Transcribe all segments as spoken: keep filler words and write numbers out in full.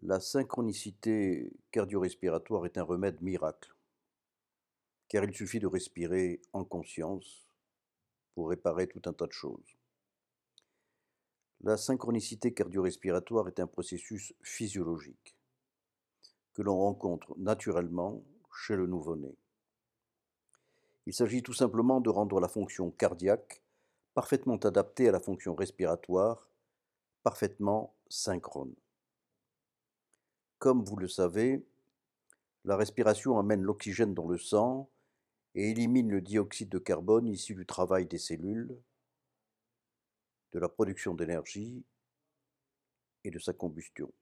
La synchronicité cardio-respiratoire est un remède miracle, car il suffit de respirer en conscience pour réparer tout un tas de choses. La synchronicité cardio-respiratoire est un processus physiologique que l'on rencontre naturellement chez le nouveau-né. Il s'agit tout simplement de rendre la fonction cardiaque parfaitement adaptée à la fonction respiratoire, parfaitement synchrone. Comme vous le savez, la respiration amène l'oxygène dans le sang et élimine le dioxyde de carbone issu du travail des cellules, de la production d'énergie et de sa combustion.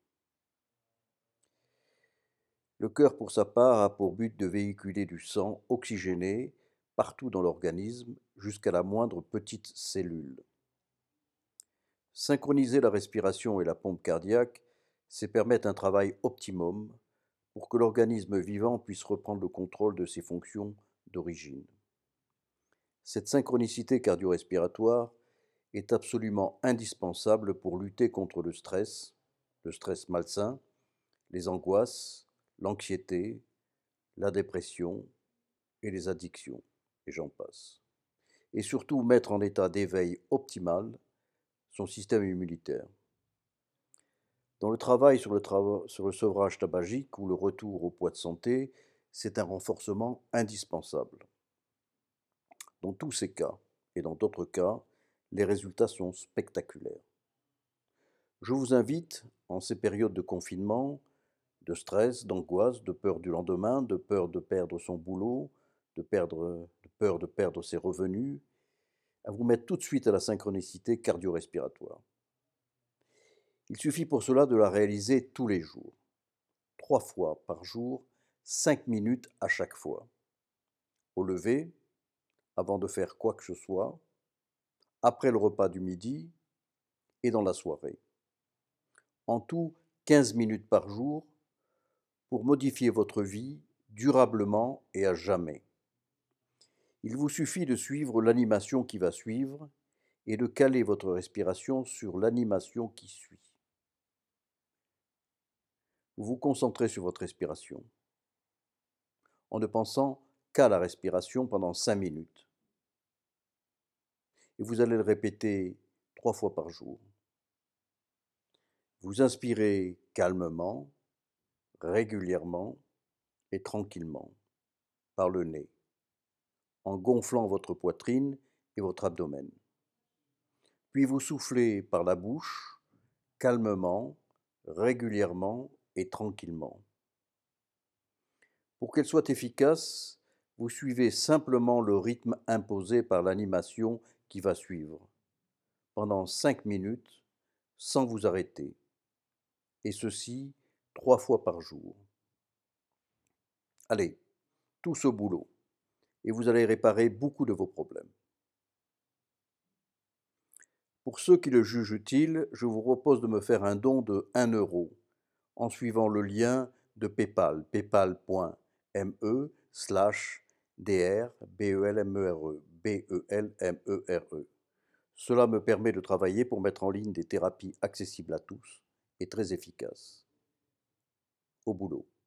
Le cœur, pour sa part, a pour but de véhiculer du sang oxygéné partout dans l'organisme jusqu'à la moindre petite cellule. Synchroniser la respiration et la pompe cardiaque, c'est permettre un travail optimum pour que l'organisme vivant puisse reprendre le contrôle de ses fonctions d'origine. Cette synchronicité cardio-respiratoire est absolument indispensable pour lutter contre le stress, le stress malsain, les angoisses, l'anxiété, la dépression et les addictions, et j'en passe. Et surtout mettre en état d'éveil optimal son système immunitaire. Dans le travail sur le, trava- sur le sevrage tabagique ou le retour au poids de santé, c'est un renforcement indispensable. Dans tous ces cas, et dans d'autres cas, les résultats sont spectaculaires. Je vous invite, en ces périodes de confinement, de stress, d'angoisse, de peur du lendemain, de peur de perdre son boulot, de, perdre, de peur de perdre ses revenus, à vous mettre tout de suite à la synchronicité cardio-respiratoire. Il suffit pour cela de la réaliser tous les jours, trois fois par jour, cinq minutes à chaque fois. Au lever, avant de faire quoi que ce soit, après le repas du midi et dans la soirée. En tout, quinze minutes par jour pour modifier votre vie durablement et à jamais. Il vous suffit de suivre l'animation qui va suivre et de caler votre respiration sur l'animation qui suit. Vous vous concentrez sur votre respiration en ne pensant qu'à la respiration pendant cinq minutes. Et vous allez le répéter trois fois par jour. Vous inspirez calmement, régulièrement et tranquillement par le nez, en gonflant votre poitrine et votre abdomen. Puis vous soufflez par la bouche, calmement, régulièrement et tranquillement. Pour qu'elle soit efficace, vous suivez simplement le rythme imposé par l'animation qui va suivre, pendant cinq minutes, sans vous arrêter, et ceci trois fois par jour. Allez, tous au boulot, et vous allez réparer beaucoup de vos problèmes. Pour ceux qui le jugent utile, je vous propose de me faire un don de un euro en suivant le lien de PayPal, paypal.me slash dr, B-E-L-M-E-R-E, B-E-L-M-E-R-E. Cela me permet de travailler pour mettre en ligne des thérapies accessibles à tous et très efficaces. Au boulot.